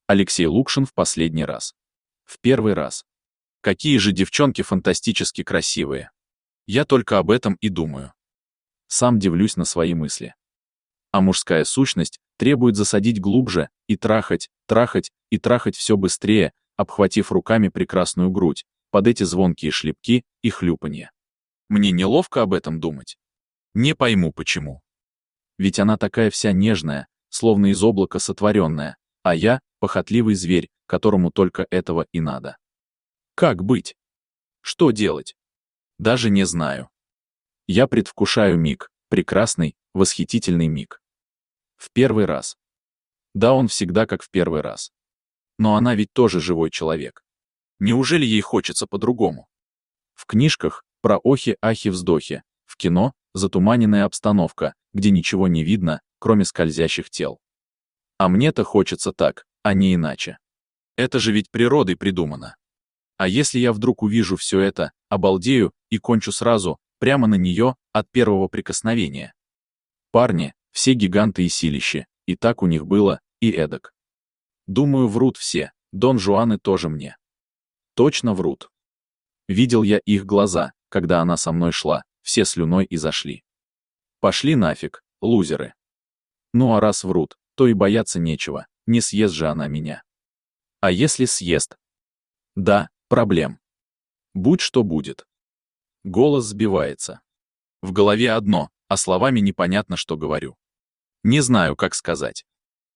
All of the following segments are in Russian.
Алексей Лукшин в последний раз. В первый раз. Какие же девчонки фантастически красивые. Я только об этом и думаю. Сам дивлюсь на свои мысли. А мужская сущность требует засадить глубже и трахать, трахать и трахать все быстрее, обхватив руками прекрасную грудь, под эти звонкие шлепки и хлюпанье. Мне неловко об этом думать. Не пойму почему. Ведь она такая вся нежная, словно из облака сотворенная, а я — похотливый зверь, которому только этого и надо. Как быть? Что делать? Даже не знаю. Я предвкушаю миг, прекрасный, восхитительный миг. В первый раз. Да, он всегда как в первый раз. Но она ведь тоже живой человек. Неужели ей хочется по-другому? В книжках про охи-ахи-вздохи, в кино затуманенная обстановка, где ничего не видно, кроме скользящих тел. А мне-то хочется так, а не иначе. Это же ведь природой придумано. А если я вдруг увижу все это, обалдею и кончу сразу, прямо на нее, от первого прикосновения? Парни, все гиганты и силищи, и так у них было, и эдак. Думаю, врут все, Дон Жуаны тоже мне. Точно врут. Видел я их глаза, когда она со мной шла, все слюной и зашли. Пошли нафиг, лузеры. Ну а раз врут, то и бояться нечего, не съест же она меня. А если съест? Да, проблем. Будь что будет. Голос сбивается. В голове одно, а словами непонятно, что говорю. Не знаю, как сказать.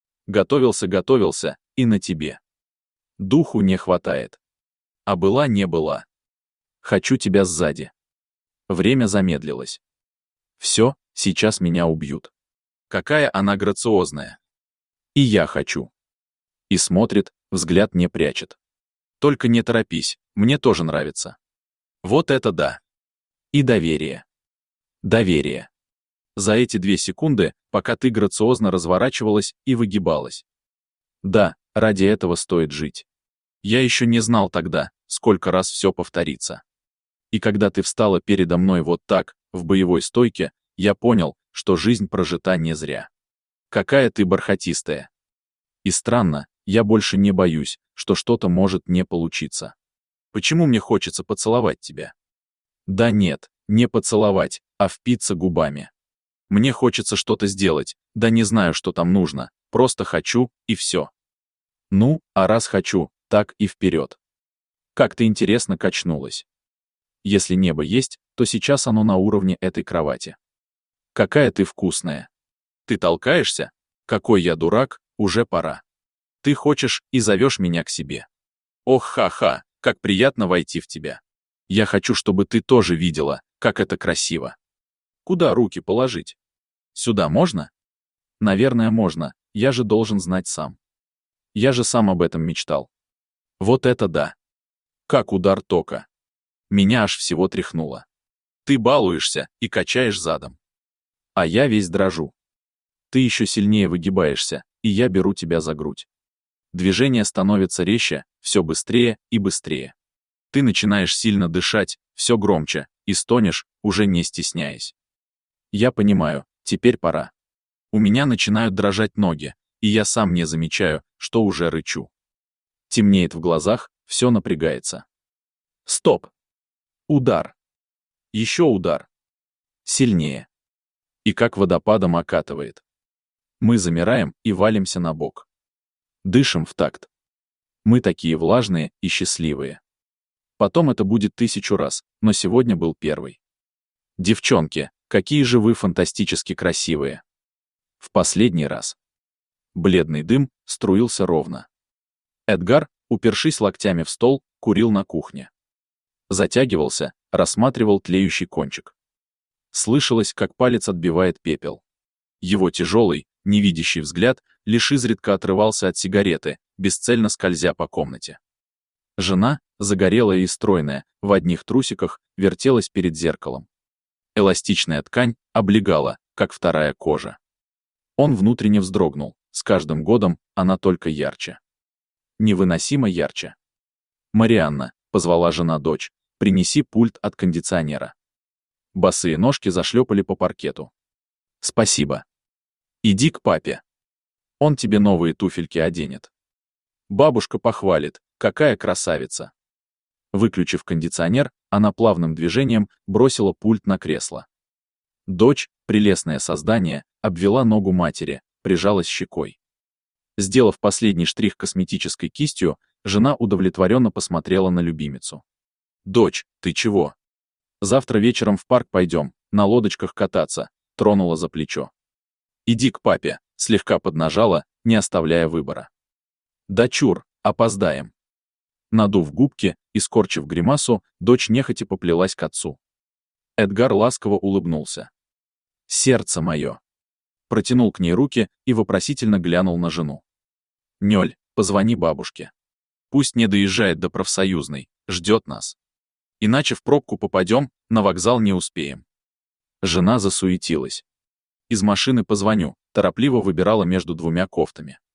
Готовился, и на тебе. Духу не хватает. А была не была. Хочу тебя сзади. Время замедлилось. Все, сейчас меня убьют. Какая она грациозная. И я хочу. И смотрит, взгляд не прячет. Только не торопись, мне тоже нравится. Вот это да. И доверие. Доверие. За эти 2 секунды, пока ты грациозно разворачивалась и выгибалась. Да, ради этого стоит жить. Я еще не знал тогда, сколько раз все повторится. И когда ты встала передо мной вот так, в боевой стойке, я понял, что жизнь прожита не зря. Какая ты бархатистая. И странно, я больше не боюсь, что что-то может не получиться. Почему мне хочется поцеловать тебя? Да нет, не поцеловать, а впиться губами. Мне хочется что-то сделать, да не знаю, что там нужно, просто хочу, и все. Ну, а раз хочу, так и вперед. Как ты интересно качнулась. Если небо есть, то сейчас оно на уровне этой кровати. Какая ты вкусная. Ты толкаешься? Какой я дурак, уже пора. Ты хочешь и зовешь меня к себе. Ох, ха-ха, как приятно войти в тебя. Я хочу, чтобы ты тоже видела, как это красиво. Куда руки положить? Сюда можно? Наверное, можно, я же должен знать сам. Я же сам об этом мечтал. Вот это да. Как удар тока. Меня аж всего тряхнуло. Ты балуешься и качаешь задом. А я весь дрожу. Ты еще сильнее выгибаешься, и я беру тебя за грудь. Движение становится резче, все быстрее и быстрее. Ты начинаешь сильно дышать, все громче, и стонешь, уже не стесняясь. Я понимаю, теперь пора. У меня начинают дрожать ноги, и я сам не замечаю, что уже рычу. Темнеет в глазах, все напрягается. Стоп! Удар. Еще удар. Сильнее. И как водопадом окатывает. Мы замираем и валимся на бок. Дышим в такт. Мы такие влажные и счастливые. Потом это будет 1000 раз, но сегодня был первый. Девчонки, какие же вы фантастически красивые. В последний раз. Бледный дым струился ровно. Эдгар, упершись локтями в стол, курил на кухне. Затягивался, рассматривал тлеющий кончик. Слышалось, как палец отбивает пепел. Его тяжелый, невидящий взгляд лишь изредка отрывался от сигареты, бесцельно скользя по комнате. Жена, загорелая и стройная, в одних трусиках, вертелась перед зеркалом. Эластичная ткань облегала, как вторая кожа. Он внутренне вздрогнул, с каждым годом она только ярче. Невыносимо ярче. «Марианна», — позвала жена дочь, — «принеси пульт от кондиционера». Босые ножки зашлепали по паркету. «Спасибо. Иди к папе. Он тебе новые туфельки оденет». Бабушка похвалит, какая красавица. Выключив кондиционер, она плавным движением бросила пульт на кресло. Дочь, прелестное создание, обвела ногу матери, прижалась щекой. Сделав последний штрих косметической кистью, жена удовлетворенно посмотрела на любимицу. «Дочь, ты чего? Завтра вечером в парк пойдем, на лодочках кататься», тронула за плечо. «Иди к папе», слегка поднажала, не оставляя выбора. «Да чур, опоздаем». Надув губки и скорчив гримасу, дочь нехотя поплелась к отцу. Эдгар ласково улыбнулся. «Сердце мое!» Протянул к ней руки и вопросительно глянул на жену. «Нёль, позвони бабушке. Пусть не доезжает до профсоюзной, ждет нас. Иначе в пробку попадем, на вокзал не успеем». Жена засуетилась. «Из машины позвоню», торопливо выбирала между двумя кофтами.